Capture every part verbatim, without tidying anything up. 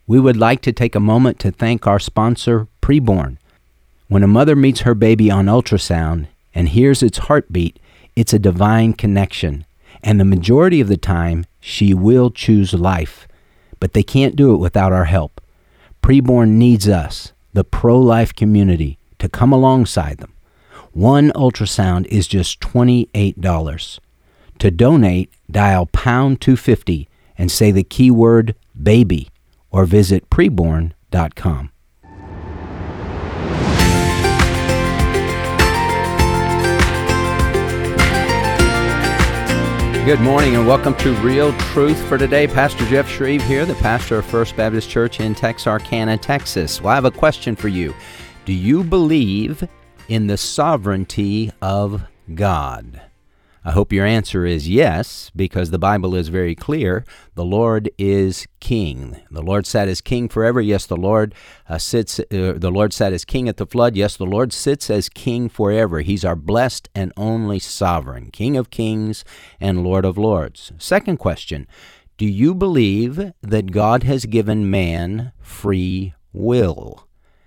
We would like to take a moment to thank our sponsor, Preborn. When a mother meets her baby on ultrasound and hears its heartbeat, it's a divine connection. And the majority of the time, she will choose life. But they can't do it without our help. Preborn needs us, the pro-life community, to come alongside them. One ultrasound is just twenty-eight dollars. To donate, dial pound two fifty and say the keyword baby or visit preborn dot com. Good morning and welcome to Real Truth for today. Pastor Jeff Shreve here, the pastor of First Baptist Church in Texarkana, Texas. Well, I have a question for you. Do you believe in the sovereignty of God? I hope your answer is yes, because the Bible is very clear. The Lord is King. The Lord sat as King forever. Yes, the Lord uh, sits. Uh, the Lord sat as King at the flood. Yes, the Lord sits as King forever. He's our blessed and only sovereign, King of kings and Lord of lords. Second question: do you believe that God has given man free will?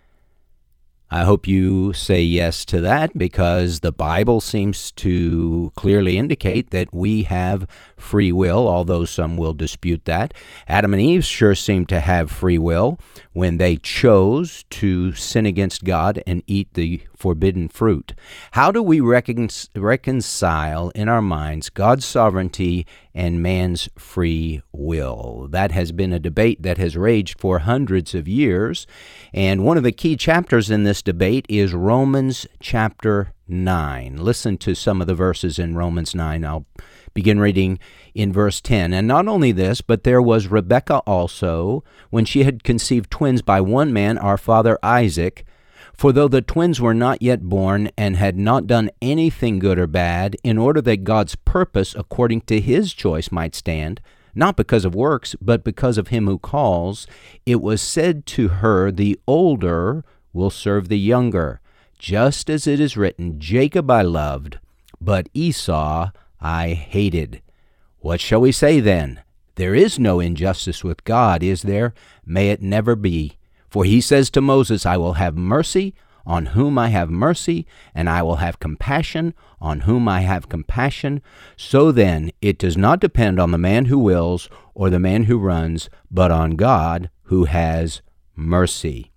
I hope you say yes to that, because the Bible seems to clearly indicate that we have free will, although some will dispute that. Adam and Eve sure seem to have free will when they chose to sin against God and eat the forbidden fruit. How do we recon- reconcile in our minds God's sovereignty and man's free will? That has been a debate that has raged for hundreds of years, and one of the key chapters in this debate is Romans chapter nine. Listen to some of the verses in Romans nine. I'll begin reading in verse ten. And not only this, but there was Rebekah also, when she had conceived twins by one man, our father Isaac. For though the twins were not yet born and had not done anything good or bad, in order that God's purpose according to his choice might stand, not because of works, but because of him who calls, it was said to her, the older will serve the younger. Just as it is written, Jacob I loved, but Esau I hated. What shall we say then? There is no injustice with God, is there? May it never be. For he says to Moses, I will have mercy on whom I have mercy, and I will have compassion on whom I have compassion. So then, it does not depend on the man who wills or the man who runs, but on God who has mercy.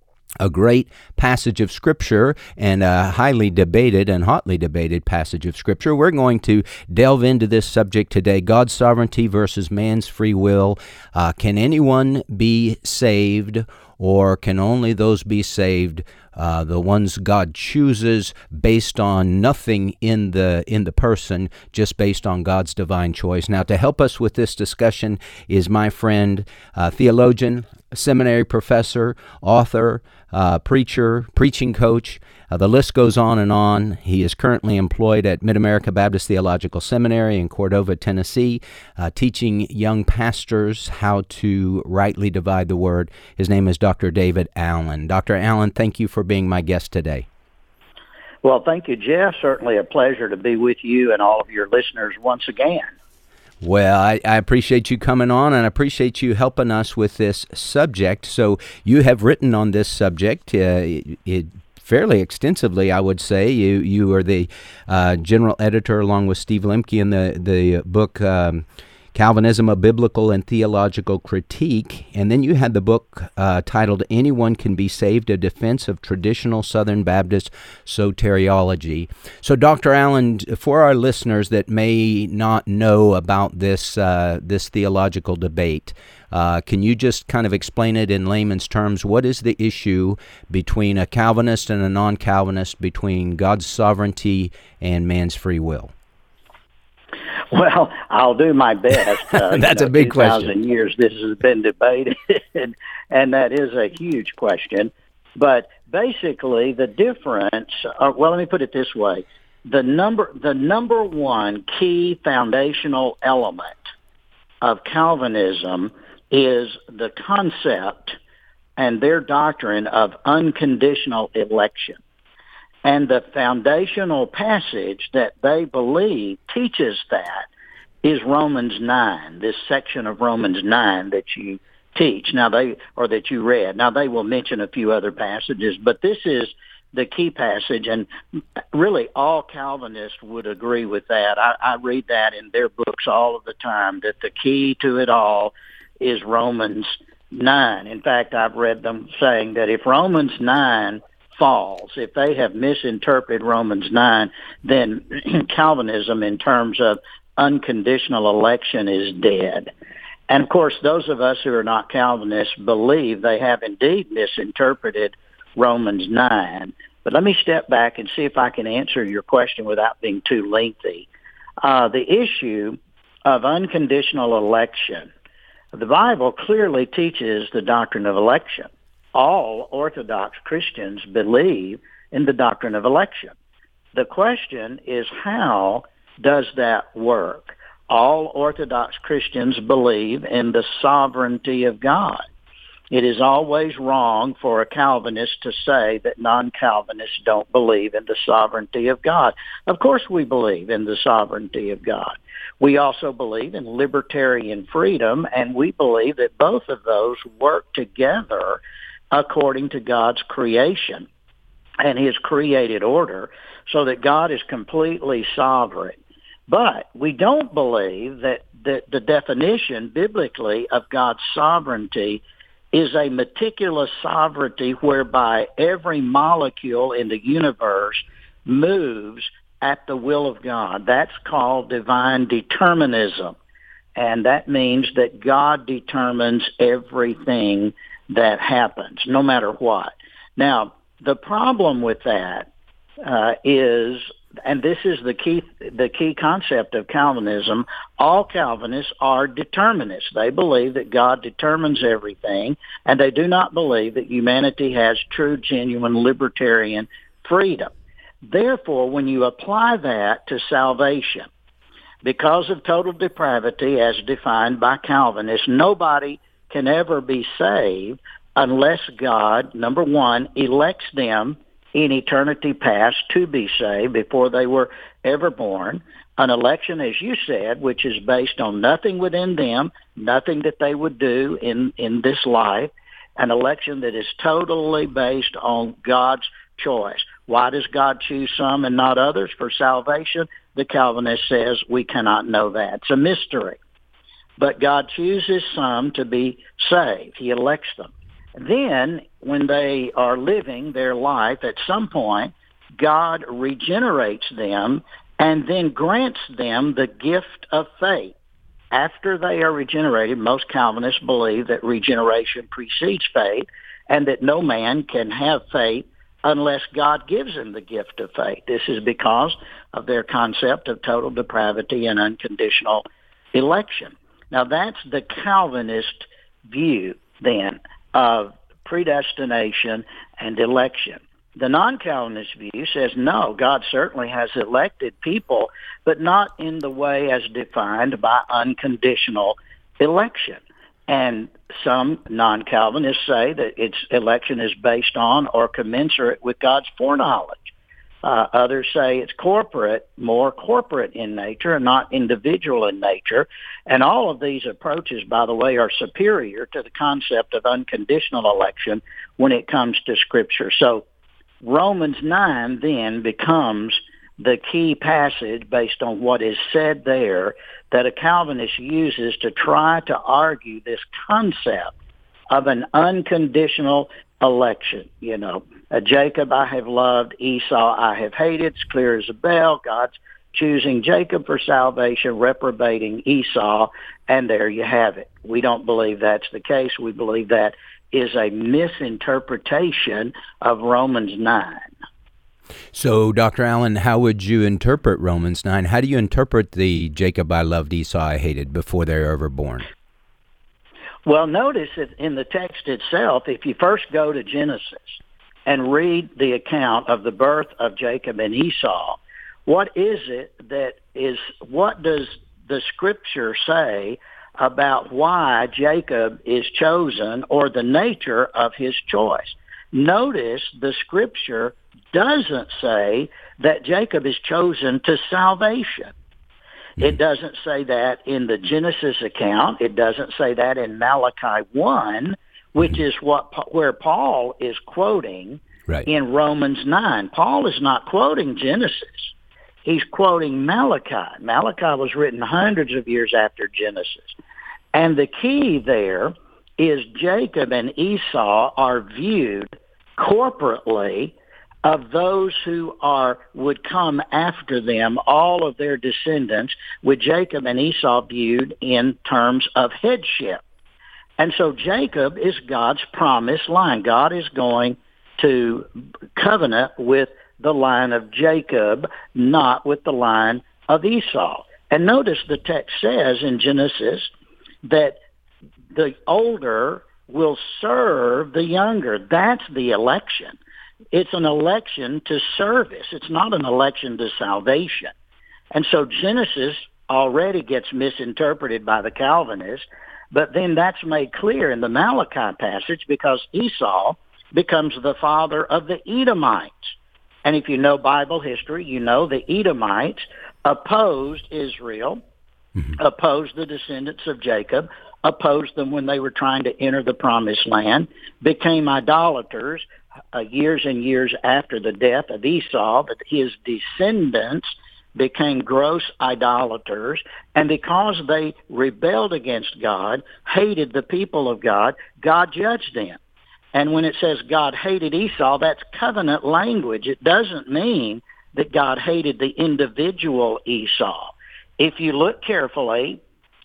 A great passage of Scripture, and a highly debated and hotly debated passage of Scripture. We're going to delve into this subject today, God's sovereignty versus man's free will. Uh, can anyone be saved, or can only those be saved, uh, the ones God chooses based on nothing in the in the person, just based on God's divine choice? Now, to help us with this discussion is my friend, uh, theologian, seminary professor, author, uh, preacher, preaching coach. Uh, the list goes on and on. He is currently employed at Mid-America Baptist Theological Seminary in Cordova, Tennessee, uh, teaching young pastors how to rightly divide the word. His name is Doctor David Allen. Doctor Allen, thank you for being my guest today. Well, thank you, Jeff. Certainly a pleasure to be with you and all of your listeners once again. Well, I, I appreciate you coming on, and I appreciate you helping us with this subject. So you have written on this subject uh, it, it fairly extensively, I would say. You you are the uh, general editor, along with Steve Lemke, in the, the book um, Calvinism, A Biblical and Theological Critique. And then you had the book uh, titled Anyone Can Be Saved, A Defense of Traditional Southern Baptist Soteriology. So, Doctor Allen, for our listeners that may not know about this uh, this theological debate, uh, can you just kind of explain it in layman's terms? What is the issue between a Calvinist and a non-Calvinist, between God's sovereignty and man's free will? Well, I'll do my best. Uh, That's you know, a big two thousand question. years this has been debated, and that is a huge question. But basically, the difference, uh, well, let me put it this way. The number, the number one key foundational element of Calvinism is the concept and their doctrine of unconditional election. And the foundational passage that they believe teaches that is Romans nine, this section of Romans nine that you teach. Now they, or that you read. Now they will mention a few other passages, but this is the key passage, and really all Calvinists would agree with that. I, I read that in their books all of the time, that the key to it all is Romans nine. In fact, I've read them saying that if Romans nine falls, if they have misinterpreted Romans nine, then Calvinism in terms of unconditional election is dead. And of course, those of us who are not Calvinists believe they have indeed misinterpreted Romans nine. But let me step back and see if I can answer your question without being too lengthy. Uh, the issue of unconditional election, the Bible clearly teaches the doctrine of election. All Orthodox Christians believe in the doctrine of election. The question is, how does that work? All Orthodox Christians believe in the sovereignty of God. It is always wrong for a Calvinist to say that non-Calvinists don't believe in the sovereignty of God. Of course we believe in the sovereignty of God. We also believe in libertarian freedom, and we believe that both of those work together according to God's creation and his created order, so that God is completely sovereign. But we don't believe that the, the definition biblically of God's sovereignty is a meticulous sovereignty whereby every molecule in the universe moves at the will of God. That's called divine determinism. And that means that God determines everything that happens, no matter what. Now, the problem with that uh, is, and this is the key the key concept of Calvinism, all Calvinists are determinists. They believe that God determines everything, and they do not believe that humanity has true, genuine libertarian freedom. Therefore, when you apply that to salvation, because of total depravity as defined by Calvinists, nobody can ever be saved unless God, number one, elects them in eternity past to be saved before they were ever born. An election, as you said, which is based on nothing within them, nothing that they would do in, in this life, an election that is totally based on God's choice. Why does God choose some and not others for salvation? The Calvinist says we cannot know that. It's a mystery. But God chooses some to be saved. He elects them. Then, when they are living their life, at some point, God regenerates them and then grants them the gift of faith. After they are regenerated, most Calvinists believe that regeneration precedes faith and that no man can have faith unless God gives him the gift of faith. This is because of their concept of total depravity and unconditional election. Now, that's the Calvinist view, then, of predestination and election. The non-Calvinist view says, no, God certainly has elected people, but not in the way as defined by unconditional election. And some non-Calvinists say that its election is based on or commensurate with God's foreknowledge. Uh, others say it's corporate, more corporate in nature and not individual in nature. And all of these approaches, by the way, are superior to the concept of unconditional election when it comes to Scripture. So Romans nine then becomes the key passage based on what is said there that a Calvinist uses to try to argue this concept of an unconditional election. You know, uh, Jacob I have loved, Esau I have hated. It's clear as a bell. God's choosing Jacob for salvation, reprobating Esau, and there you have it. We don't believe that's the case. We believe that is a misinterpretation of Romans nine. So, Doctor Allen, how would you interpret Romans nine? How do you interpret the Jacob I loved, Esau I hated before they were ever born? Well, notice that in the text itself, if you first go to Genesis and read the account of the birth of Jacob and Esau, what is it that is, what does the Scripture say about why Jacob is chosen or the nature of his choice? Notice the Scripture doesn't say that Jacob is chosen to salvation. Mm-hmm. It doesn't say that in the Genesis account. It doesn't say that in Malachi one, which mm-hmm. is what where Paul is quoting right. in Romans nine. Paul is not quoting Genesis. He's quoting Malachi. Malachi was written hundreds of years after Genesis. And the key there is Jacob and Esau are viewed corporately of those who are would come after them, all of their descendants, with Jacob and Esau viewed in terms of headship. And so Jacob is God's promised line. God is going to covenant with the line of Jacob, not with the line of Esau. And notice the text says in Genesis that the older will serve the younger. That's the election. It's an election to service. It's not an election to salvation. And so Genesis already gets misinterpreted by the Calvinists, but then that's made clear in the Malachi passage because Esau becomes the father of the Edomites. And if you know Bible history, you know the Edomites opposed Israel, mm-hmm. opposed the descendants of Jacob, opposed them when they were trying to enter the promised land, became idolaters uh, years and years after the death of Esau, that his descendants became gross idolaters, and because they rebelled against God, hated the people of God, God judged them. And when it says God hated Esau, that's covenant language. It doesn't mean that God hated the individual Esau. If you look carefully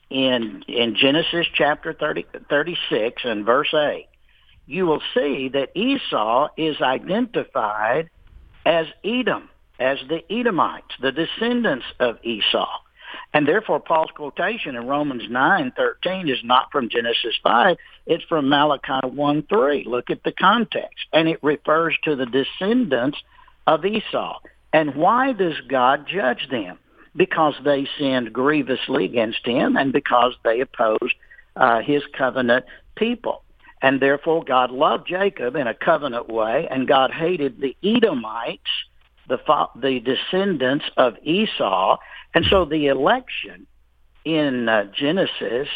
in in Genesis chapter thirty, thirty-six and verse eight, you will see that Esau is identified as Edom, as the Edomites, the descendants of Esau. And therefore, Paul's quotation in Romans nine thirteen is not from Genesis five, it's from Malachi one three. Look at the context. And it refers to the descendants of Esau. And why does God judge them? Because they sinned grievously against him and because they opposed uh, his covenant people. And therefore, God loved Jacob in a covenant way, and God hated the Edomites, the the descendants of Esau. And so the election in uh, Genesis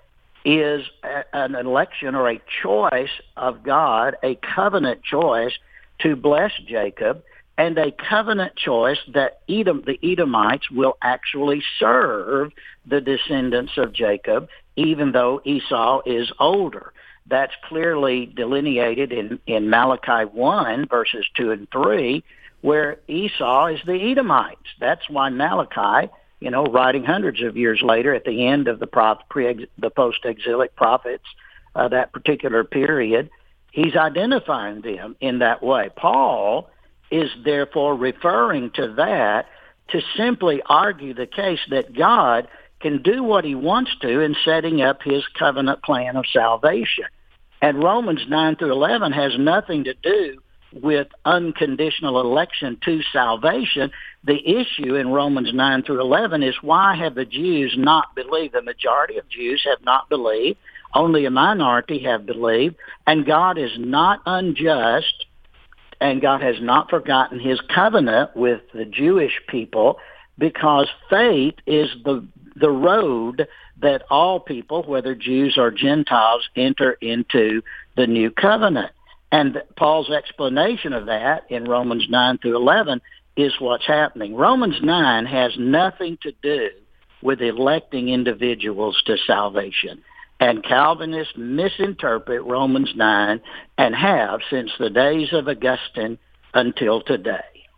is a, an election or a choice of God, a covenant choice to bless Jacob, and a covenant choice that Edom, the Edomites will actually serve the descendants of Jacob, even though Esau is older. That's clearly delineated in, in Malachi one, verses two and three, where Esau is the Edomites. That's why Malachi, you know, writing hundreds of years later at the end of the prophet, pre, the post-exilic prophets, uh, that particular period, he's identifying them in that way. Paul is therefore referring to that to simply argue the case that God can do what he wants to in setting up his covenant plan of salvation. And Romans nine through eleven has nothing to do with unconditional election to salvation. The issue in Romans nine through eleven is why have the Jews not believed? The majority of Jews have not believed. Only a minority have believed. And God is not unjust, and God has not forgotten his covenant with the Jewish people, because faith is the the road that all people, whether Jews or Gentiles, enter into the new covenant. And Paul's explanation of that in Romans nine through eleven is what's happening. Romans nine has nothing to do with electing individuals to salvation. And Calvinists misinterpret Romans nine and have since the days of Augustine until today.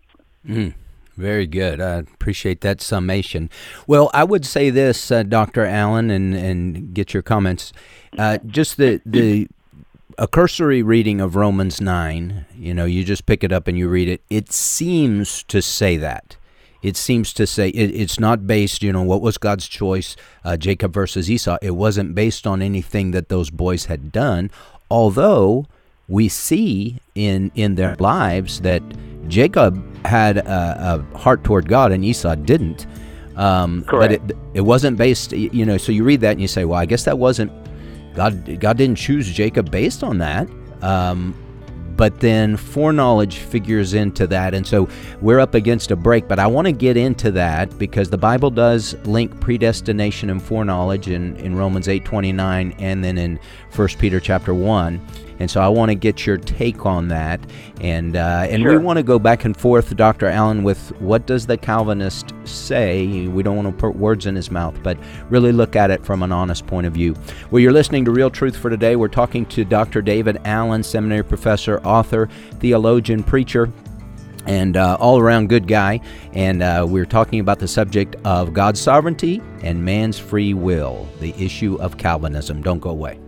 Mm, very good. I appreciate that summation. Well, I would say this, uh, Doctor Allen, and, and get your comments. Uh, just the the a cursory reading of Romans nine, you know, you just pick it up and you read it. It seems to say that. It seems to say it, it's not based, you know, what was God's choice, uh, Jacob versus Esau. It wasn't based on anything that those boys had done, although we see in in their lives that Jacob had a, a heart toward God and Esau didn't. Um, Correct. But it, it wasn't based, you know, so you read that and you say, well, I guess that wasn't, God God didn't choose Jacob based on that. Um, but then foreknowledge figures into that. And so we're up against a break, but I want to get into that because the Bible does link predestination and foreknowledge in, in Romans eight twenty-nine and then in First Peter chapter one. And so I want to get your take on that. And uh, and sure. we want to go back and forth, Doctor Allen, with what does the Calvinist say? We don't want to put words in his mouth, but really look at it from an honest point of view. Well, you're listening to Real Truth for Today. We're talking to Doctor David Allen, seminary professor, author, theologian, preacher, and uh, all-around good guy. And uh, we're talking about the subject of God's sovereignty and man's free will, the issue of Calvinism. Don't go away.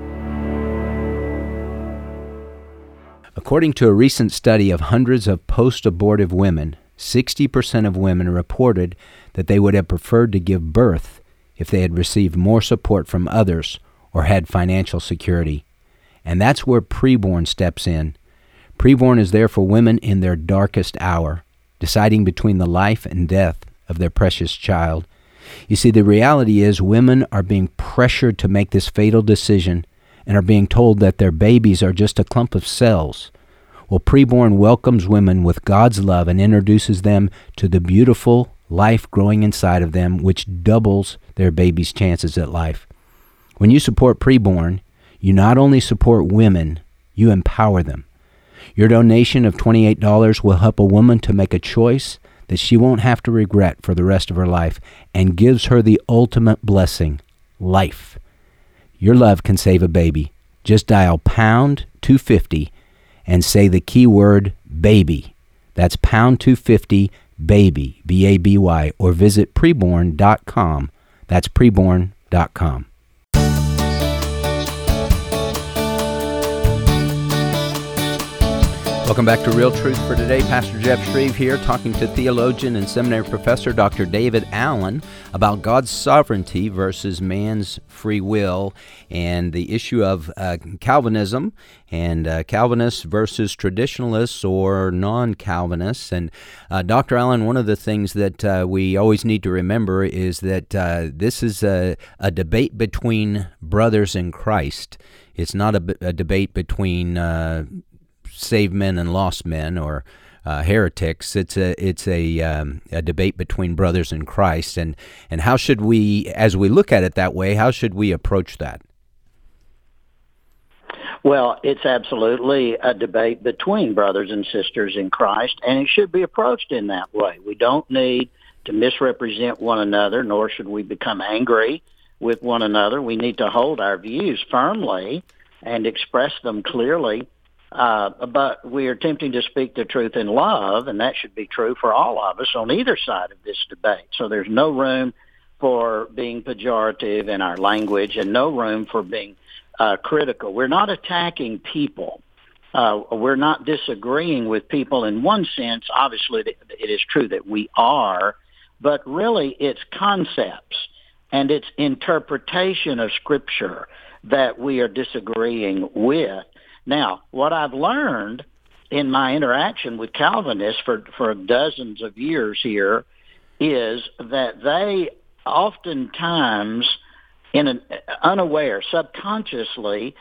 According to a recent study of hundreds of post-abortive women, sixty percent of women reported that they would have preferred to give birth if they had received more support from others or had financial security. And that's where preborn steps in. Preborn is there for women in their darkest hour, deciding between the life and death of their precious child. You see, the reality is women are being pressured to make this fatal decision and are being told that their babies are just a clump of cells. Well, preborn welcomes women with God's love and introduces them to the beautiful life growing inside of them, which doubles their baby's chances at life. When you support preborn, you not only support women, you empower them. Your donation of twenty-eight dollars will help a woman to make a choice that she won't have to regret for the rest of her life and gives her the ultimate blessing, life. Your love can save a baby. Just dial pound two fifty and say the keyword baby. That's pound two fifty baby, B A B Y, or visit preborn dot com. That's preborn dot com. Welcome back to Real Truth for Today. Pastor Jeff Shreve here, talking to theologian and seminary professor Doctor David Allen about God's sovereignty versus man's free will and the issue of uh, Calvinism and uh, Calvinists versus traditionalists or non-Calvinists. And uh, Doctor Allen, one of the things that uh, we always need to remember is that uh, this is a, a debate between brothers in Christ. It's not a, a debate between uh, saved men and lost men, or uh, heretics. It's a it's a um, a debate between brothers in Christ, and and how should we, as we look at it that way, how should we approach that? Well, it's absolutely a debate between brothers and sisters in Christ, and it should be approached in that way. We don't need to misrepresent one another, nor should we become angry with one another. We need to hold our views firmly and express them clearly. Uh, but we are attempting to speak the truth in love, and that should be true for all of us on either side of this debate. So there's no room for being pejorative in our language and no room for being uh, critical. We're not attacking people. Uh, we're not disagreeing with people in one sense. Obviously, it is true that we are, but really it's concepts and it's interpretation of Scripture that we are disagreeing with. Now, what I've learned in my interaction with Calvinists for, for dozens of years here is that they oftentimes, in an unaware, subconsciously,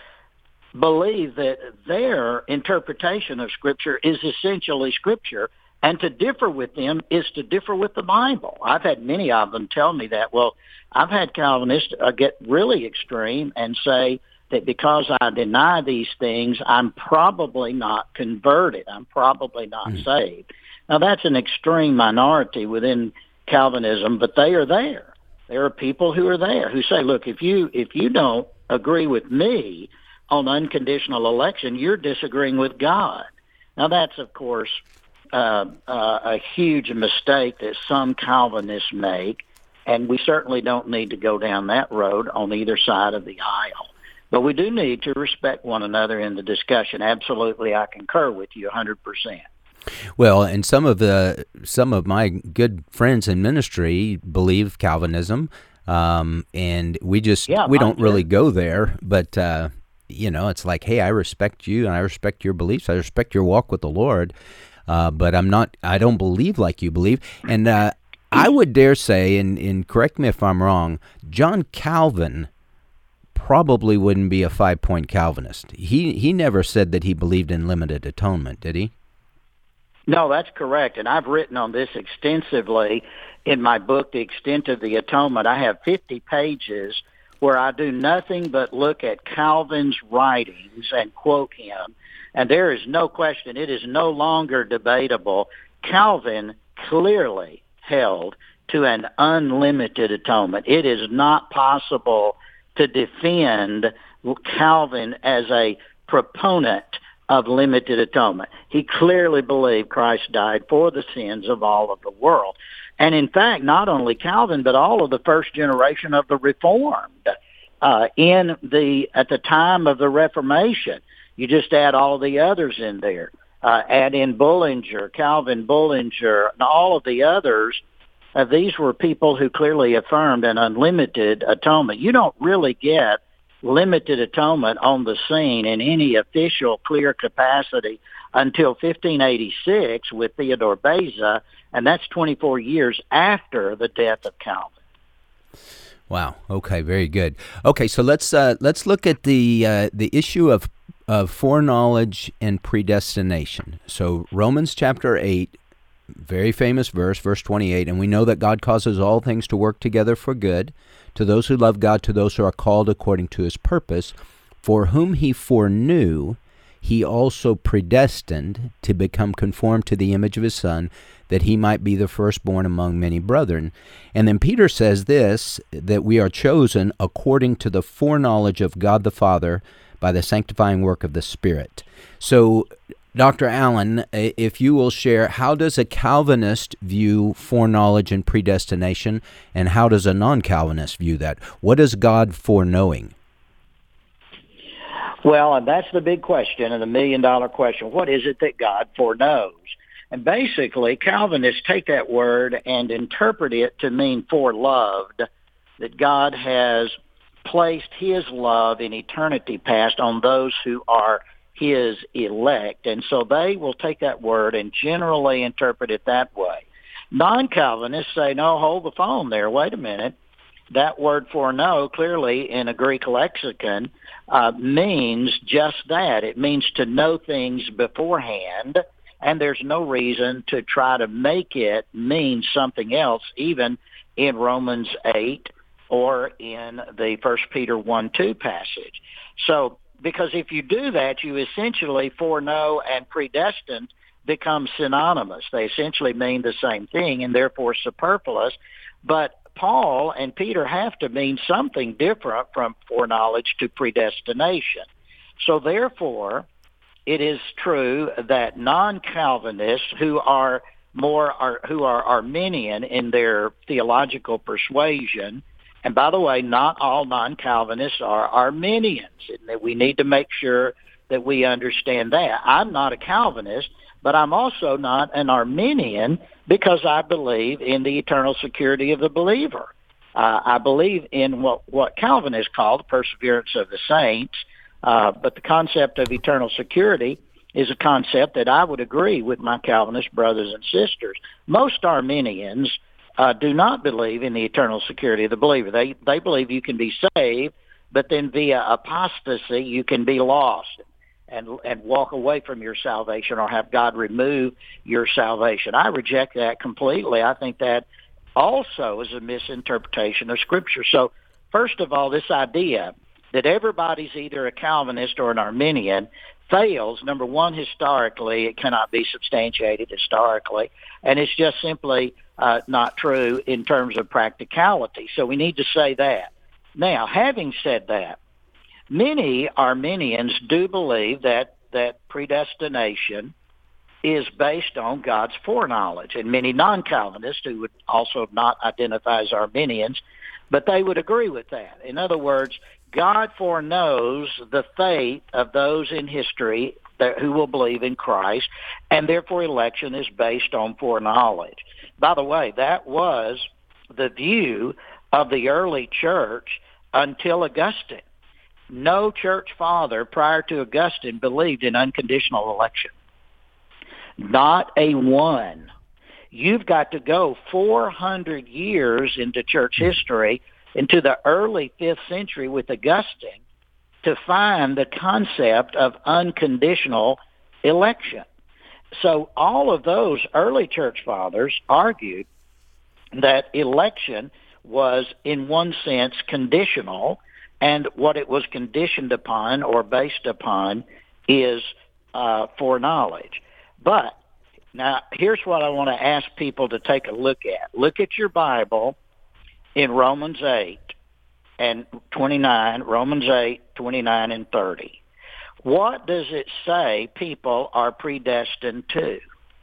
believe that their interpretation of Scripture is essentially Scripture, and to differ with them is to differ with the Bible. I've had many of them tell me that. Well, I've had Calvinists uh, get really extreme and say that because I deny these things, I'm probably not converted. I'm probably not mm. saved. Now, that's an extreme minority within Calvinism, but they are there. There are people who are there who say, look, if you if you don't agree with me on unconditional election, you're disagreeing with God. Now, that's, of course, uh, uh, a huge mistake that some Calvinists make, and we certainly don't need to go down that road on either side of the aisle. But we do need to respect one another in the discussion. Absolutely, I concur with you one hundred percent. Well, and some of the some of my good friends in ministry believe Calvinism, um, and we just yeah, we don't too. really go there. But uh, you know, it's like, hey, I respect you, and I respect your beliefs. I respect your walk with the Lord, uh, but I'm not. I don't believe like you believe, and uh, I would dare say, and, and correct me if I'm wrong, John Calvin probably wouldn't be a five-point Calvinist. He he never said that he believed in limited atonement, did he? No, that's correct, and I've written on this extensively in my book, The Extent of the Atonement. I have fifty pages where I do nothing but look at Calvin's writings and quote him, and there is no question, it is no longer debatable. Calvin clearly held to an unlimited atonement. It is not possible to defend Calvin as a proponent of limited atonement. He clearly believed Christ died for the sins of all of the world. And in fact, not only Calvin, but all of the first generation of the Reformed uh, in the at the time of the Reformation. You just add all the others in there. Uh, add in Bullinger, Calvin Bullinger, and all of the others. Uh, these were people who clearly affirmed an unlimited atonement. You don't really get limited atonement on the scene in any official clear capacity until fifteen eighty-six with Theodore Beza, and that's twenty-four years after the death of Calvin. Wow. Okay. Very good. Okay. So let's uh, let's look at the uh, the issue of of foreknowledge and predestination. So Romans chapter eight, very famous verse, verse twenty-eight, and we know that God causes all things to work together for good to those who love God, to those who are called according to his purpose, for whom he foreknew, he also predestined to become conformed to the image of his Son, that he might be the firstborn among many brethren. And then Peter says this, that we are chosen according to the foreknowledge of God the Father by the sanctifying work of the Spirit. So, Doctor Allen, if you will share, how does a Calvinist view foreknowledge and predestination, and how does a non-Calvinist view that? What is God foreknowing? Well, and that's the big question and the million-dollar question. What is it that God foreknows? And basically, Calvinists take that word and interpret it to mean foreloved, that God has placed his love in eternity past on those who are his elect. And so they will take that word and generally interpret it that way. Non-Calvinists say, no, hold the phone there. Wait a minute. That word foreknow clearly in a Greek lexicon uh, means just that. It means to know things beforehand, and there's no reason to try to make it mean something else, even in Romans eight or in the First Peter one two passage. So, because if you do that, you essentially foreknow and predestined become synonymous. They essentially mean the same thing and therefore superfluous. But Paul and Peter have to mean something different from foreknowledge to predestination. So therefore, it is true that non-Calvinists who are more are, who are Arminian in their theological persuasion, and by the way, not all non-Calvinists are Arminians. We need to make sure that we understand that. I'm not a Calvinist, but I'm also not an Arminian because I believe in the eternal security of the believer. Uh, I believe in what, what Calvinists call the perseverance of the saints, uh, but the concept of eternal security is a concept that I would agree with my Calvinist brothers and sisters. Most Arminians Uh, do not believe in the eternal security of the believer. They they believe you can be saved, but then via apostasy you can be lost and and walk away from your salvation or have God remove your salvation. I reject that completely. I think that also is a misinterpretation of Scripture. So first of all, this idea that everybody's either a Calvinist or an Arminian fails. Number one, historically, it cannot be substantiated historically, and it's just simply uh, not true in terms of practicality. So we need to say that. Now, having said that, many Arminians do believe that, that predestination is based on God's foreknowledge, and many non-Calvinists who would also not identify as Arminians, but they would agree with that. In other words, God foreknows the fate of those in history that, who will believe in Christ, and therefore election is based on foreknowledge. By the way, that was the view of the early church until Augustine. No church father prior to Augustine believed in unconditional election. Not a one. You've got to go four hundred years into church history into the early fifth century with Augustine to find the concept of unconditional election. So all of those early church fathers argued that election was, in one sense, conditional, and what it was conditioned upon or based upon is uh, foreknowledge. But now, here's what I want to ask people to take a look at. Look at your Bible in Romans eight and twenty-nine, Romans eight, twenty-nine, and thirty. What does it say people are predestined to?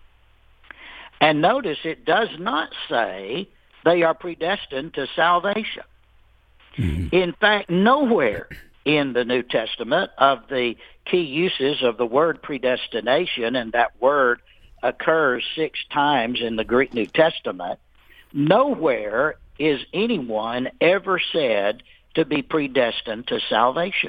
And notice it does not say they are predestined to salvation. Mm-hmm. In fact, nowhere in the New Testament of the key uses of the word predestination, and that word occurs six times in the Greek New Testament, nowhere is anyone ever said to be predestined to salvation.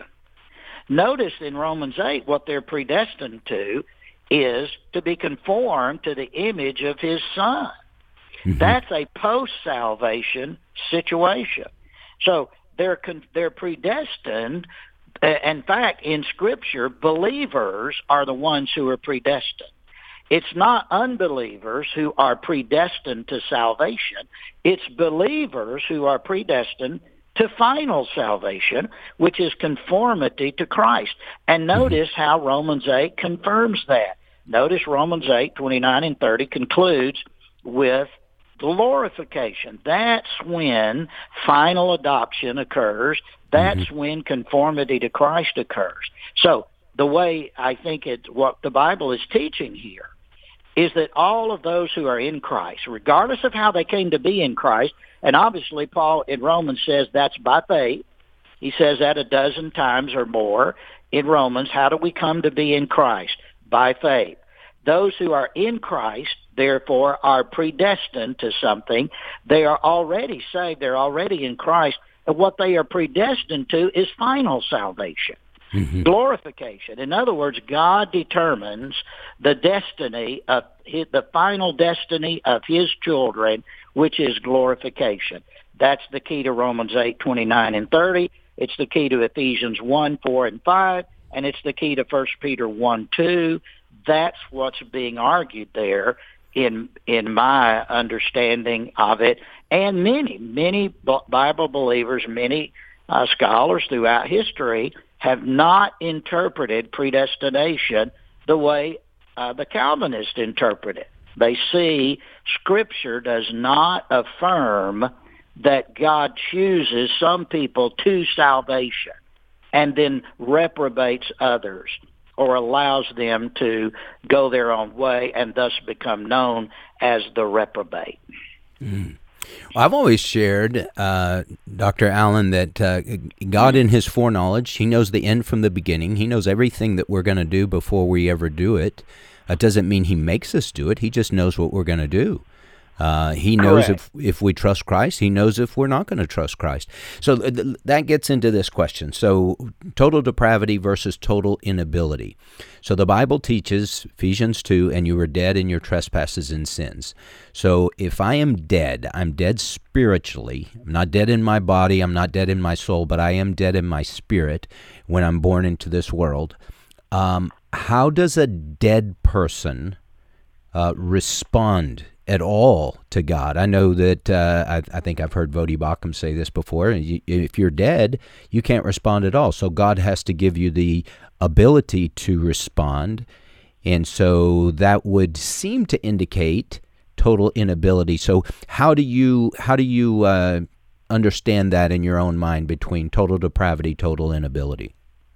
Notice in Romans eight, what they're predestined to is to be conformed to the image of his Son. Mm-hmm. That's a post-salvation situation. So they're con- they're predestined. Uh, in fact, in Scripture, believers are the ones who are predestined. It's not unbelievers who are predestined to salvation. It's believers who are predestined to final salvation, which is conformity to Christ. And notice how Romans eight confirms that. Notice Romans eight, twenty-nine and thirty concludes with glorification. That's when final adoption occurs. That's mm-hmm. when conformity to Christ occurs. So the way I think it, what the Bible is teaching here is that all of those who are in Christ, regardless of how they came to be in Christ, and obviously Paul in Romans says that's by faith. He says that a dozen times or more in Romans. How do we come to be in Christ? By faith. Those who are in Christ, therefore, are predestined to something. They are already saved. They're already in Christ. And what they are predestined to is final salvation. Mm-hmm. Glorification. In other words, God determines the destiny of his, the final destiny of his children, which is glorification. That's the key to Romans eight, twenty-nine and thirty. It's the key to Ephesians one, four, and five, and it's the key to First Peter one, two. That's what's being argued there in in my understanding of it. And many, many Bible believers, many uh, scholars throughout history have not interpreted predestination the way uh, the Calvinists interpret it. They see Scripture does not affirm that God chooses some people to salvation and then reprobates others or allows them to go their own way and thus become known as the reprobate. Mm. Well, I've always shared, uh, Doctor Allen, that uh, God in his foreknowledge, he knows the end from the beginning. He knows everything that we're going to do before we ever do it. That doesn't mean he makes us do it. He just knows what we're going to do. Uh, he knows if, if we trust Christ. He knows if we're not going to trust Christ. So th- that gets into this question. So total depravity versus total inability. So the Bible teaches, Ephesians two, and you were dead in your trespasses and sins. So if I am dead, I'm dead spiritually. I'm not dead in my body. I'm not dead in my soul, but I am dead in my spirit when I'm born into this world. Um, how does a dead person uh, respond at all to God? I know that uh, I, I think I've heard Voddie Baucham say this before. You, if you're dead, you can't respond at all. So God has to give you the ability to respond. And so that would seem to indicate total inability. So how do you how do you uh, understand that in your own mind between total depravity, total inability?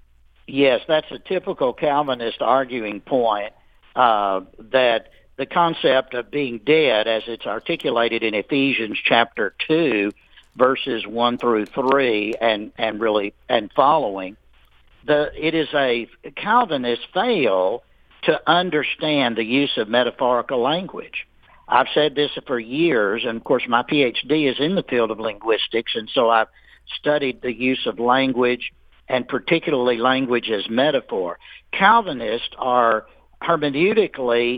Yes, that's a typical Calvinist arguing point, uh, that the concept of being dead, as it's articulated in Ephesians chapter two, verses one through three, and, and really and following, the it is a Calvinists fail to understand the use of metaphorical language. I've said this for years, and of course my P H D is in the field of linguistics, and so I've studied the use of language, and particularly language as metaphor. Calvinists are hermeneutically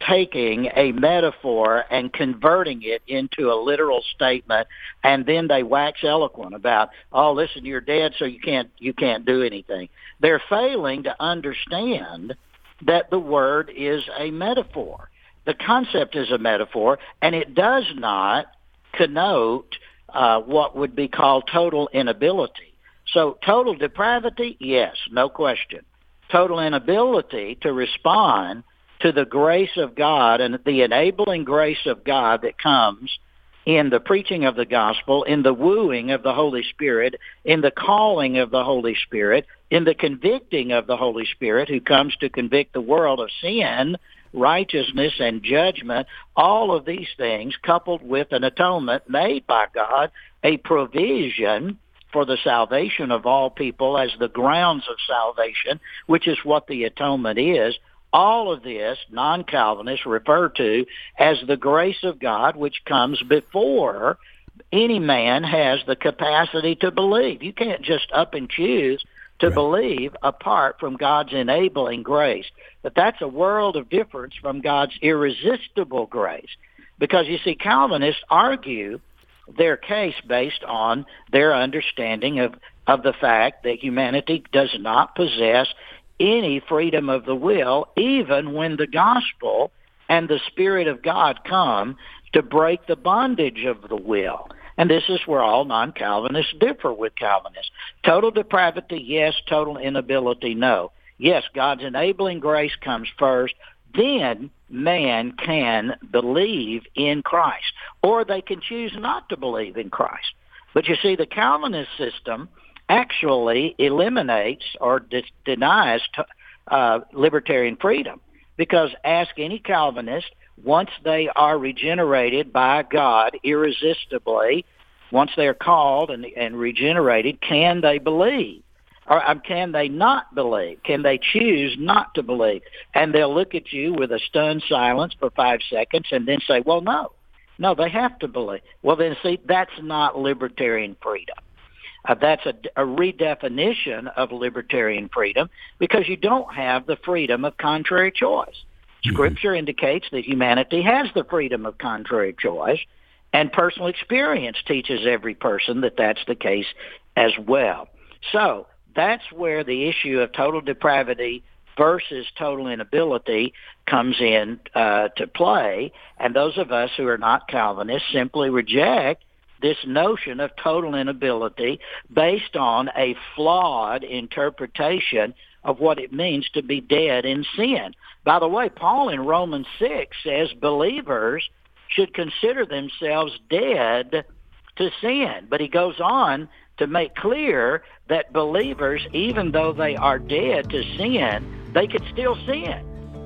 taking a metaphor and converting it into a literal statement, and then they wax eloquent about, oh, listen, you're dead, so you can't you can't do anything. They're failing to understand that the word is a metaphor. The concept is a metaphor, and it does not connote uh, what would be called total inability. So total depravity, yes, no question. Total inability to respond to the grace of God and the enabling grace of God that comes in the preaching of the gospel, in the wooing of the Holy Spirit, in the calling of the Holy Spirit, in the convicting of the Holy Spirit who comes to convict the world of sin, righteousness, and judgment. All of these things coupled with an atonement made by God, a provision for the salvation of all people as the grounds of salvation, which is what the atonement is. All of this, non-Calvinists refer to as the grace of God, which comes before any man has the capacity to believe. You can't just up and choose to right. believe apart from God's enabling grace. But that's a world of difference from God's irresistible grace. Because, you see, Calvinists argue their case based on their understanding of, of the fact that humanity does not possess any freedom of the will, even when the gospel and the Spirit of God come to break the bondage of the will. And this is where all non-Calvinists differ with Calvinists. Total depravity, yes. Total inability, no. Yes, God's enabling grace comes first. Then man can believe in Christ, or they can choose not to believe in Christ. But you see, the Calvinist system actually eliminates or de- denies t- uh, libertarian freedom, because ask any Calvinist, once they are regenerated by God irresistibly, once they're called and, and regenerated, can they believe? Or um, can they not believe? Can they choose not to believe? And they'll look at you with a stunned silence for five seconds and then say, well, no. No, they have to believe. Well, then, see, that's not libertarian freedom. Uh, that's a, a redefinition of libertarian freedom, because you don't have the freedom of contrary choice. Scripture mm-hmm. indicates that humanity has the freedom of contrary choice, and personal experience teaches every person that that's the case as well. So that's where the issue of total depravity versus total inability comes in uh, to play, and those of us who are not Calvinists simply reject this notion of total inability based on a flawed interpretation of what it means to be dead in sin. By the way, Paul in Romans six says believers should consider themselves dead to sin, but he goes on to make clear that believers, even though they are dead to sin, they could still sin.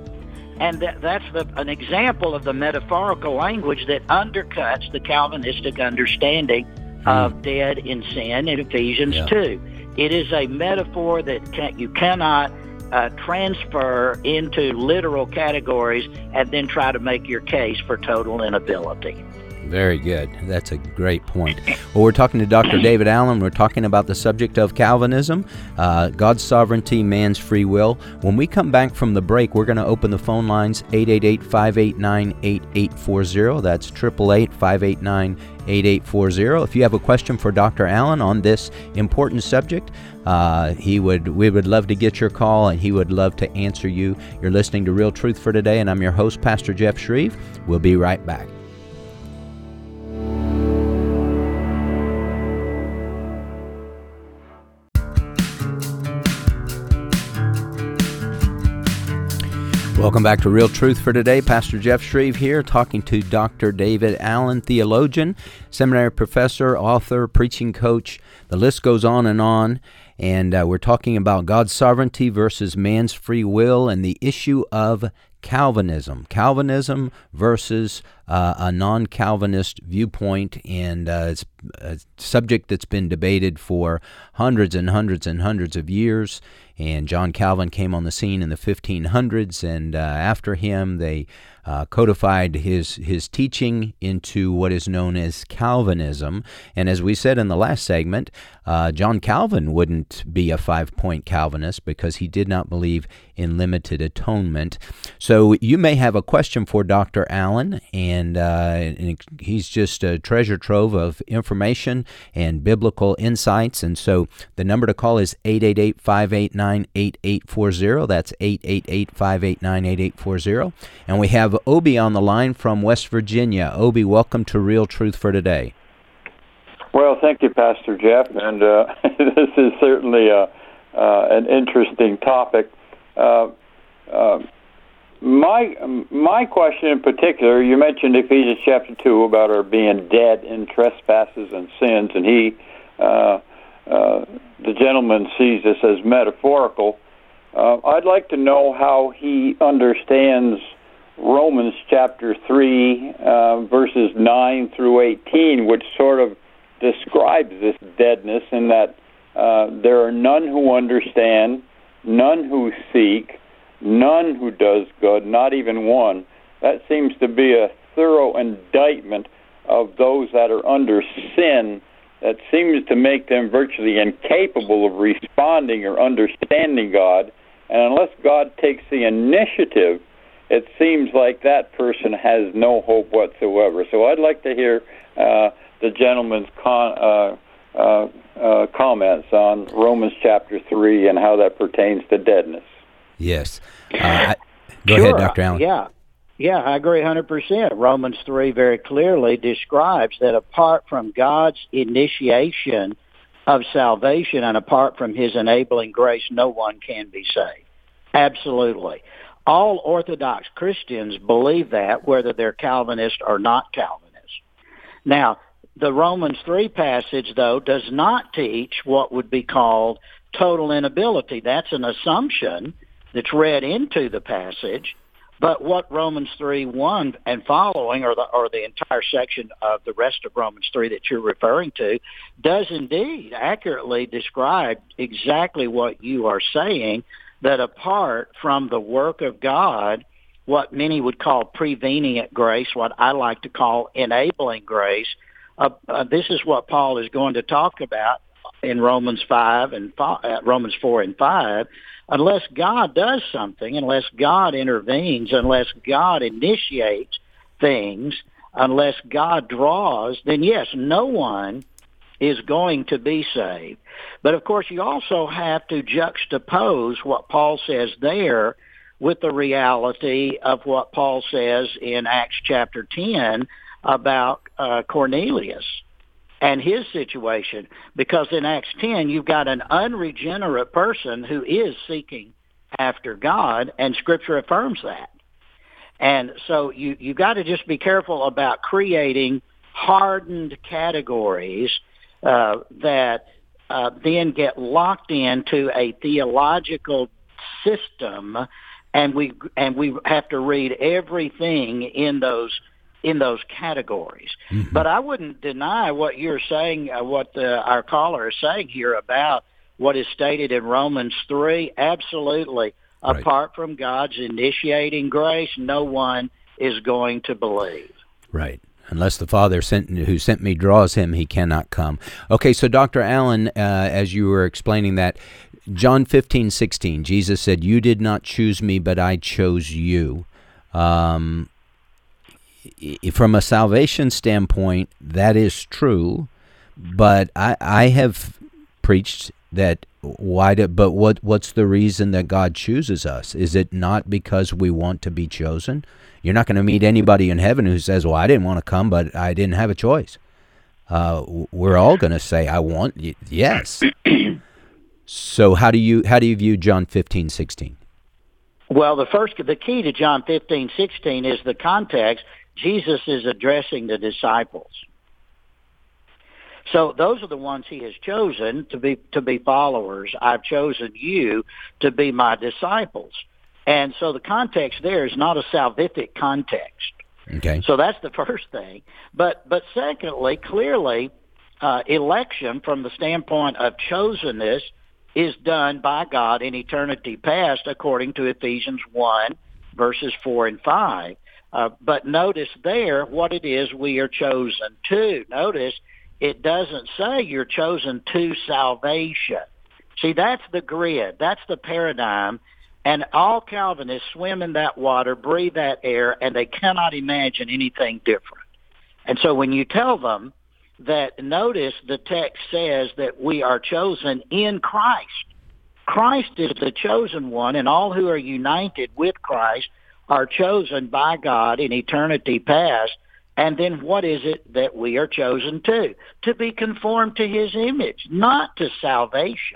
And that, that's the, an example of the metaphorical language that undercuts the Calvinistic understanding of mm. dead in sin in Ephesians yeah. two. It is a metaphor that can, you cannot uh, transfer into literal categories and then try to make your case for total inability. Very good. That's a great point. Well, we're talking to Doctor David Allen. We're talking about the subject of Calvinism, uh, God's sovereignty, man's free will. When we come back from the break, we're going to open the phone lines, eight eight eight, five eight nine, eight eight four zero. That's eight eight eight, five eight nine, eight eight four zero. If you have a question for Doctor Allen on this important subject, uh, he would we would love to get your call, and he would love to answer you. You're listening to Real Truth for Today, and I'm your host, Pastor Jeff Shreve. We'll be right back. Welcome back to Real Truth for Today. Pastor Jeff Shreve here, talking to Doctor David Allen, theologian, seminary professor, author, preaching coach. The list goes on and on. And uh, we're talking about God's sovereignty versus man's free will and the issue of Calvinism. Calvinism versus uh, a non-Calvinist viewpoint, and uh, it's a subject that's been debated for hundreds and hundreds and hundreds of years. And John Calvin came on the scene in the fifteen hundreds, and uh, after him, they uh, codified his his teaching into what is known as Calvinism. And as we said in the last segment, uh, John Calvin wouldn't be a five-point Calvinist because he did not believe in limited atonement. So you may have a question for Doctor Allen, and, uh, and he's just a treasure trove of information and biblical insights. And so the number to call is eight eight eight, five eight nine, eight eight four zero. That's eight eight eight, five eight nine, eight eight four zero. And we have Obi on the line from West Virginia. Obi, welcome to Real Truth for Today. Well, thank you, Pastor Jeff, and uh, this is certainly a, uh, an interesting topic. Uh, uh, my my question in particular, you mentioned Ephesians chapter two about our being dead in trespasses and sins, and he, uh, uh, the gentleman, sees this as metaphorical. Uh, I'd like to know how he understands Romans chapter three, uh, verses nine through eighteen, which sort of describes this deadness in that uh, there are none who understand, none who seek, none who does good, not even one. That seems to be a thorough indictment of those that are under sin that seems to make them virtually incapable of responding or understanding God. And unless God takes the initiative, it seems like that person has no hope whatsoever. So I'd like to hear uh, the gentleman's con- uh, uh, uh, comments on Romans chapter three and how that pertains to deadness. Yes. Uh, go sure. ahead, Doctor Allen. Yeah. Yeah, I agree one hundred percent. Romans three very clearly describes that apart from God's initiation of salvation and apart from his enabling grace, no one can be saved. Absolutely. All Orthodox Christians believe that, whether they're Calvinist or not Calvinist. Now, the Romans three passage, though, does not teach what would be called total inability. That's an assumption that's read into the passage. But what Romans three one and following, or the, or the entire section of the rest of Romans three that you're referring to, does indeed accurately describe exactly what you are saying, that apart from the work of God, what many would call prevenient grace, what I like to call enabling grace, uh, uh, this is what Paul is going to talk about in Romans five and five, uh, Romans four and five. Unless God does something, unless God intervenes, unless God initiates things, unless God draws, then yes, no one is going to be saved. But of course, you also have to juxtapose what Paul says there with the reality of what Paul says in Acts chapter ten about uh, Cornelius and his situation, because in Acts ten, you've got an unregenerate person who is seeking after God, and Scripture affirms that. And so you, you've got to just be careful about creating hardened categories uh, that uh, then get locked into a theological system, and we and we have to read everything in those in those categories. Mm-hmm. But I wouldn't deny what you're saying, uh, what the, our caller is saying here about what is stated in Romans three. Absolutely. Right. Apart from God's initiating grace, no one is going to believe. Right. Unless the Father sent, who sent me draws him, he cannot come. Okay, so Doctor Allen, uh, as you were explaining that, John fifteen sixteen, Jesus said, "You did not choose me, but I chose you." Um From a salvation standpoint, that is true, but I, I have preached that why do, but what what's the reason that God chooses us? Is it not because we want to be chosen? You're not going to meet anybody in heaven who says, "Well, I didn't want to come, but I didn't have a choice." Uh, we're all going to say, "I want y- yes." So how do you how do you view John fifteen sixteen? Well, the first the key to John fifteen sixteen is the context. Jesus is addressing the disciples. So those are the ones he has chosen to be to be followers. I've chosen you to be my disciples. And so the context there is not a salvific context. Okay. So that's the first thing. But but secondly, clearly, uh, election from the standpoint of chosenness is done by God in eternity past, according to Ephesians one, verses four and five. Uh, but notice there what it is we are chosen to. Notice it doesn't say you're chosen to salvation. See, that's the grid. That's the paradigm. And all Calvinists swim in that water, breathe that air, and they cannot imagine anything different. And so when you tell them that, notice the text says that we are chosen in Christ. Christ is the chosen one, and all who are united with Christ are chosen by God in eternity past. And then what is it that we are chosen to? To be conformed to his image, not to salvation.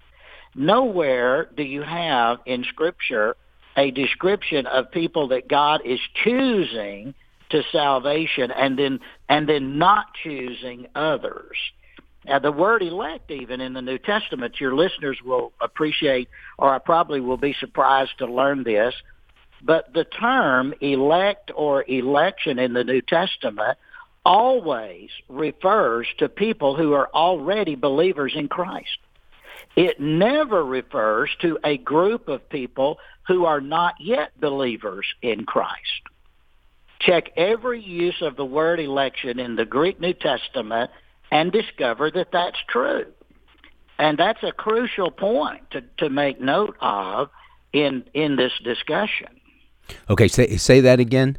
Nowhere do you have in Scripture a description of people that God is choosing to salvation and then and then not choosing others. Now, the word elect, even in the New Testament, your listeners will appreciate, or I probably will be surprised to learn this, but the term elect or election in the New Testament always refers to people who are already believers in Christ. It never refers to a group of people who are not yet believers in Christ. Check every use of the word election in the Greek New Testament and discover that that's true. And that's a crucial point to, to make note of in, in this discussion. Okay, say, say that again.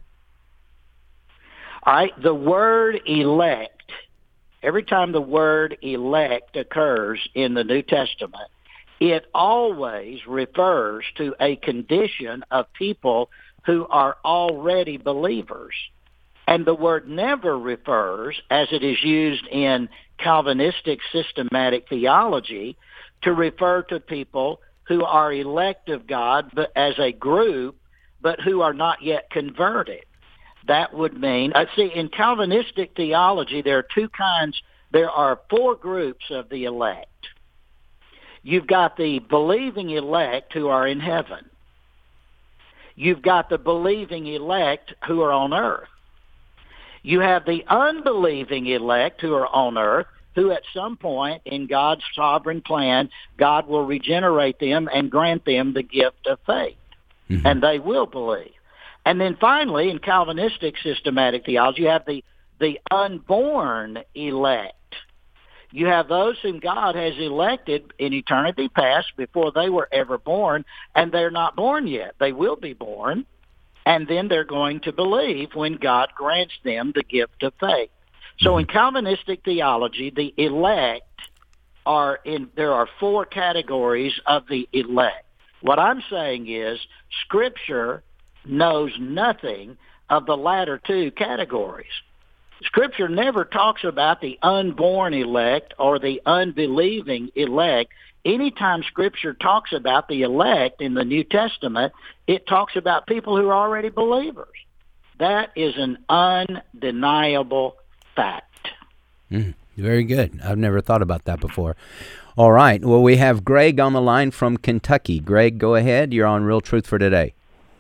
All right, the word elect, every time the word elect occurs in the New Testament, it always refers to a condition of people who are already believers. And the word never refers, as it is used in Calvinistic systematic theology, to refer to people who are elect of God but as a group, but who are not yet converted. That would mean, uh, see, in Calvinistic theology, there are two kinds, there are four groups of the elect. You've got the believing elect who are in heaven. You've got the believing elect who are on earth. You have the unbelieving elect who are on earth, who at some point in God's sovereign plan, God will regenerate them and grant them the gift of faith. Mm-hmm. And they will believe. And then finally, in Calvinistic systematic theology, you have the, the unborn elect. You have those whom God has elected in eternity past before they were ever born, and they're not born yet. They will be born, and then they're going to believe when God grants them the gift of faith. So mm-hmm. in Calvinistic theology, the elect are in, there are four categories of the elect. What I'm saying is Scripture knows nothing of the latter two categories. Scripture never talks about the unborn elect or the unbelieving elect. Anytime Scripture talks about the elect in the New Testament, it talks about people who are already believers. That is an undeniable fact. Mm, very good. I've never thought about that before. All right. Well, we have Greg on the line from Kentucky. Greg, go ahead. You're on Real Truth for Today.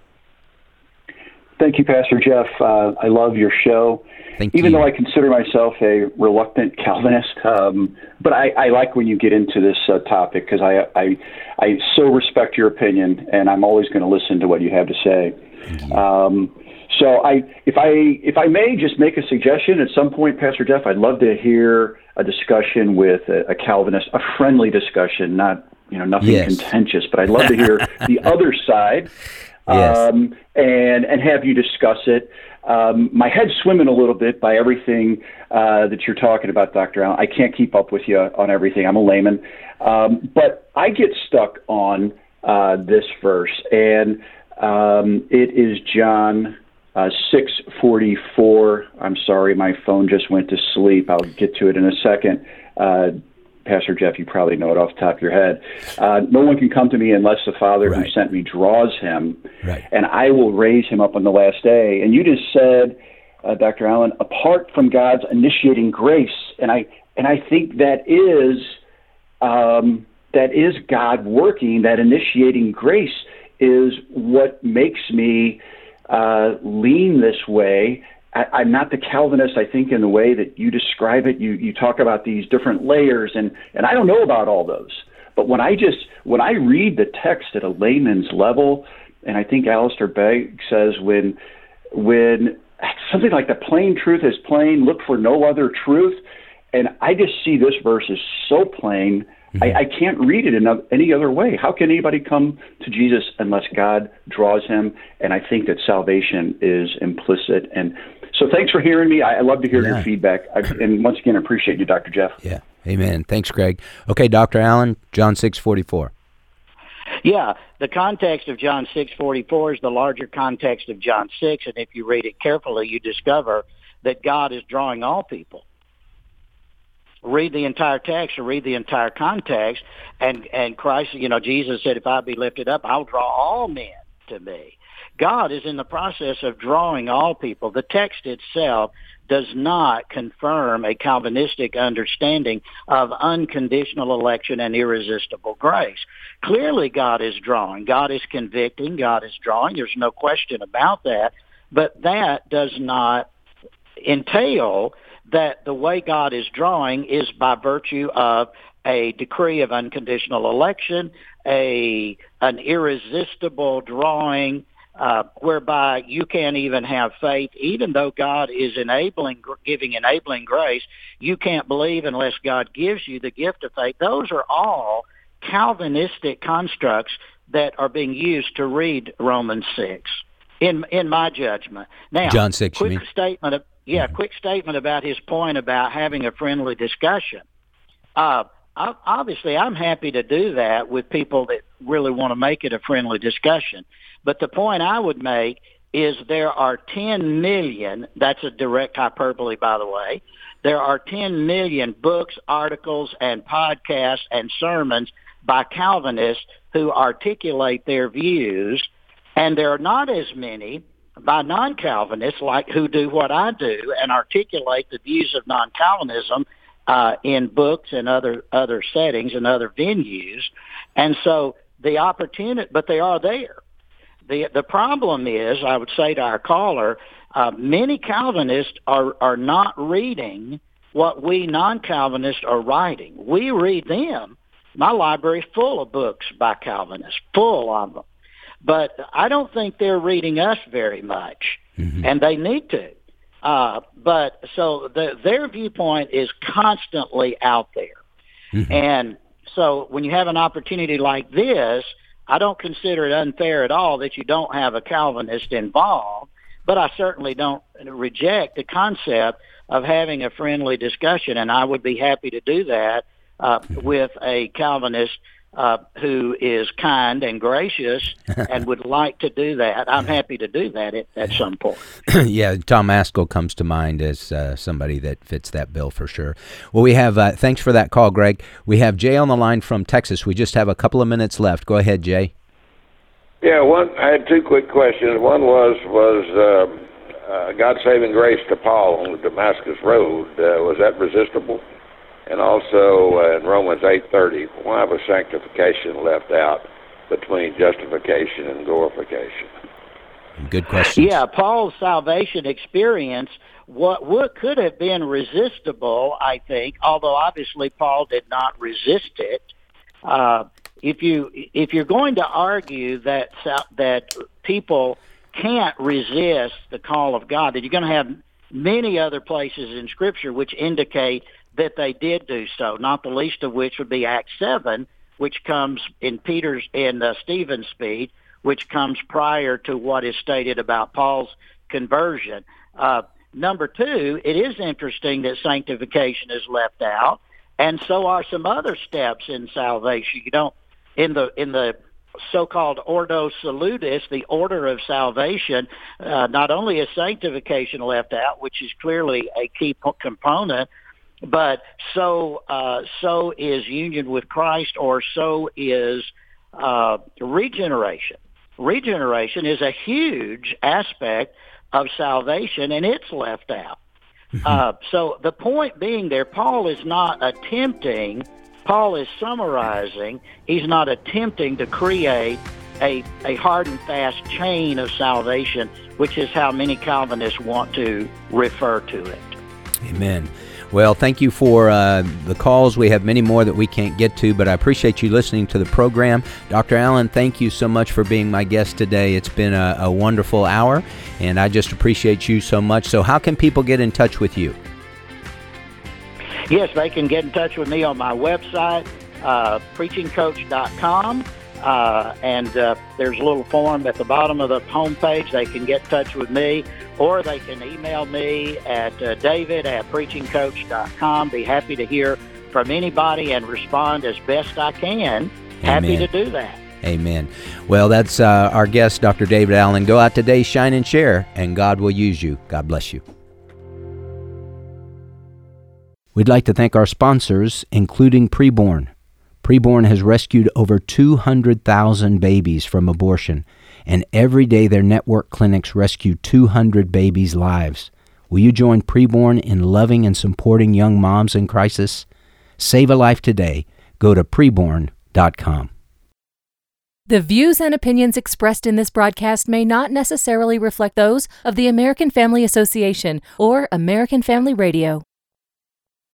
Thank you, Pastor Jeff. Uh, I love your show. Thank Even you. though I consider myself a reluctant Calvinist, um, but I, I like when you get into this uh, topic because I, I I so respect your opinion, and I'm always going to listen to what you have to say. Um, so I, if I if I may just make a suggestion at some point, Pastor Jeff, I'd love to hear a discussion with a, a Calvinist, a friendly discussion, not you know nothing yes. contentious, but I'd love to hear the other side. Yes. Um, and, and have you discuss it. Um, my head's swimming a little bit by everything uh, that you're talking about, Doctor Allen. I can't keep up with you on everything. I'm a layman. Um, but I get stuck on uh, this verse, and um, it is John uh, six forty-four. I'm sorry, my phone just went to sleep. I'll get to it in a second. Uh, Pastor Jeff, you probably know it off the top of your head. Uh, no one can come to me unless the Father right. who sent me draws him, right. and I will raise him up on the last day. And you just said, uh, Doctor Allen, apart from God's initiating grace, and I and I think that is um, that is God working. That initiating grace is what makes me uh, lean this way. I, I'm not the Calvinist, I think, in the way that you describe it. You you talk about these different layers, and, and I don't know about all those. But when I just when I read the text at a layman's level, and I think Alistair Begg says when when something like the plain truth is plain, look for no other truth, and I just see this verse is so plain. Mm-hmm. I, I can't read it in any other way. How can anybody come to Jesus unless God draws him? And I think that salvation is implicit. And so thanks for hearing me. I, I love to hear yeah. your feedback. I, and once again, I appreciate you, Doctor Jeff. Yeah. Amen. Thanks, Greg. Okay, Doctor Allen, John six forty-four. Yeah, the context of John six forty-four is the larger context of John six, and if you read it carefully, you discover that God is drawing all people. Read the entire text or read the entire context, and, and Christ, you know, Jesus said, if I be lifted up, I'll draw all men to me. God is in the process of drawing all people. The text itself does not confirm a Calvinistic understanding of unconditional election and irresistible grace. Clearly, God is drawing. God is convicting. God is drawing. There's no question about that. But that does not entail that the way God is drawing is by virtue of a decree of unconditional election, a an irresistible drawing, Uh, whereby you can't even have faith, even though God is enabling, giving enabling grace. You can't believe unless God gives you the gift of faith. Those are all Calvinistic constructs that are being used to read Romans six, in in my judgment. Now, John six, quick you mean? statement. Of, yeah, mm-hmm. quick statement about his point about having a friendly discussion. Uh, I, obviously, I'm happy to do that with people that really want to make it a friendly discussion. But the point I would make is there are ten million, that's a direct hyperbole, by the way, there are ten million books, articles, and podcasts and sermons by Calvinists who articulate their views, and there are not as many by non-Calvinists like who do what I do and articulate the views of non-Calvinism uh, in books and other, other settings and other venues. And so the opportunity, but they are there. The the problem is, I would say to our caller, uh, many Calvinists are, are not reading what we non-Calvinists are writing. We read them. My library is full of books by Calvinists, full of them. But I don't think they're reading us very much, mm-hmm. and they need to. Uh, but so the, their viewpoint is constantly out there. Mm-hmm. And so when you have an opportunity like this, I don't consider it unfair at all that you don't have a Calvinist involved, but I certainly don't reject the concept of having a friendly discussion, and I would be happy to do that uh, with a Calvinist uh, who is kind and gracious and would like to do that. I'm happy to do that at, at some point. Yeah, Tom Ascol comes to mind as uh, somebody that fits that bill for sure. Well, we have, uh, thanks for that call, Greg. We have Jay on the line from Texas. We just have a couple of minutes left. Go ahead, Jay. Yeah, one. I had two quick questions. One was, was uh, uh, God saving grace to Paul on the Damascus Road. Uh, was that resistible? And also uh, in Romans eight thirty, why was sanctification left out between justification and glorification? Good question. Yeah, Paul's salvation experience, what what could have been resistible, I think, although obviously Paul did not resist it. Uh, if you if you're going to argue that that people can't resist the call of God, that you're going to have many other places in Scripture which indicate that they did do so, not the least of which would be Acts seven, which comes in Peter's in uh, Stephen's speech, which comes prior to what is stated about Paul's conversion. Uh, number two, it is interesting that sanctification is left out, and so are some other steps in salvation. You don't in the in the so-called Ordo Salutis, the order of salvation. Uh, not only is sanctification left out, which is clearly a key po- component. But so uh, so is union with Christ, or so is uh, regeneration. Regeneration is a huge aspect of salvation, and it's left out. Mm-hmm. Uh, so the point being there, Paul is not attempting, Paul is summarizing, he's not attempting to create a, a hard and fast chain of salvation, which is how many Calvinists want to refer to it. Amen. Well, thank you for uh, the calls. We have many more that we can't get to, but I appreciate you listening to the program. Doctor Allen, thank you so much for being my guest today. It's been a, a wonderful hour, and I just appreciate you so much. So how can people get in touch with you? Yes, they can get in touch with me on my website, uh, preaching coach dot com. Uh, and uh, there's a little form at the bottom of the homepage. They can get in touch with me, or they can email me at uh, david at preaching coach dot com. Be happy to hear from anybody and respond as best I can. Amen. Happy to do that. Amen. Well, that's uh, our guest, Doctor David Allen. Go out today, shine and share, and God will use you. God bless you. We'd like to thank our sponsors, including Preborn. Preborn has rescued over two hundred thousand babies from abortion, and every day their network clinics rescue two hundred babies' lives. Will you join Preborn in loving and supporting young moms in crisis? Save a life today. Go to preborn dot com. The views and opinions expressed in this broadcast may not necessarily reflect those of the American Family Association or American Family Radio.